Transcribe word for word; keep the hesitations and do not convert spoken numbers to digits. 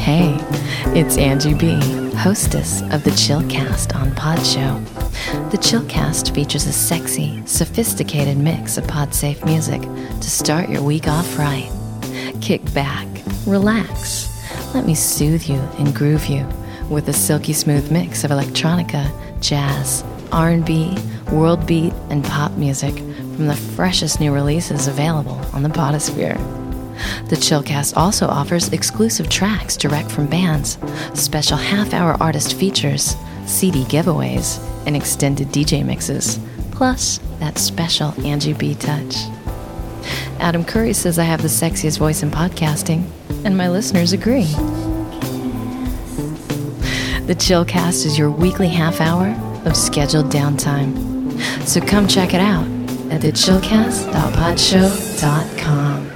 Hey, it's Angie B, hostess of the Chillcast on Podshow. The Chillcast features a sexy, sophisticated mix of pod-safe music to start your week off right. Kick back, relax, let me soothe you and groove you with a silky smooth mix of electronica, jazz, R and B, world beat, and pop music from the freshest new releases available on the Podosphere. The Chillcast also offers exclusive tracks direct from bands, special half-hour artist features, C D giveaways, and extended D J mixes, plus that special Angie B touch. Adam Curry says I have the sexiest voice in podcasting, and my listeners agree. The Chillcast is your weekly half-hour of scheduled downtime. So come check it out at the chillcast dot podshow dot com.